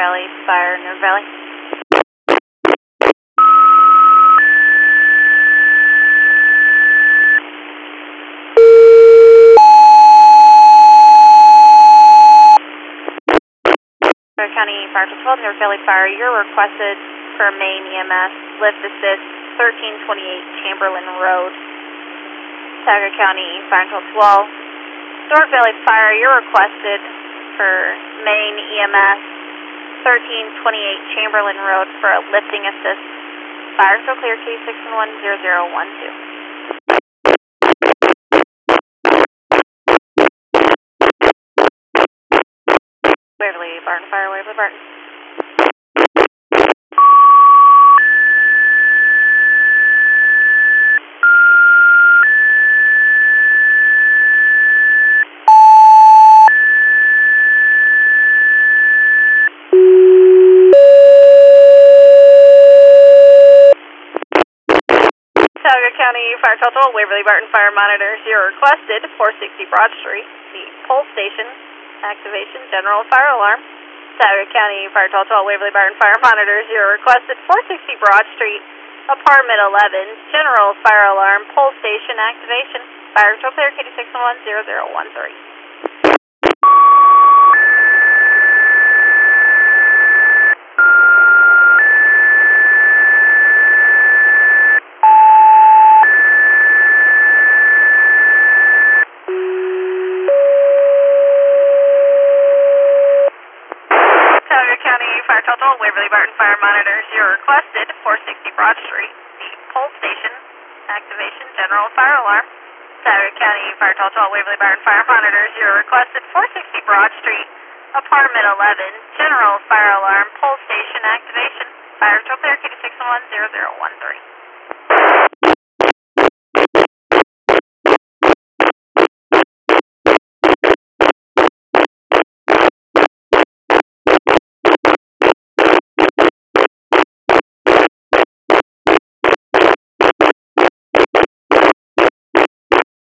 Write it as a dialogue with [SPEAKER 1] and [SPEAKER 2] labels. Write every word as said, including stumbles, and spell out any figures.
[SPEAKER 1] Valley Fire, North Valley. Fauquier County Fire Patrol, North Valley Fire, you're requested for main E M S, lift assist, thirteen twenty-eight Chamberlain Road. Fauquier County Fire Patrol twelve, North Valley Fire, you're requested for main E M S, thirteen twenty-eight Chamberlain Road for a lifting assist. Fire so clear, K six one one zero zero one two. Waverly Barton Fire, Waverly Barton. Fauquier County Fire Total, Waverly Barton Fire monitors, you're requested four sixty Broad Street, the pole station, activation, general fire alarm. Fauquier County Fire Total, Waverly Barton Fire monitors, you're requested four sixty Broad Street, apartment eleven, general fire alarm, pole station, activation. Fire Control clear, K six one one zero zero one three. Fauquier County Fire Total, Waverly Barton Fire monitors, you're requested four sixty Broad Street, the pole station, activation, general fire alarm. Fauquier County Fire Total, Waverly Barton Fire monitors, you're requested four sixty Broad Street, apartment eleven, general fire alarm, pole station, activation. Fire Control clear, K six one one zero zero one three.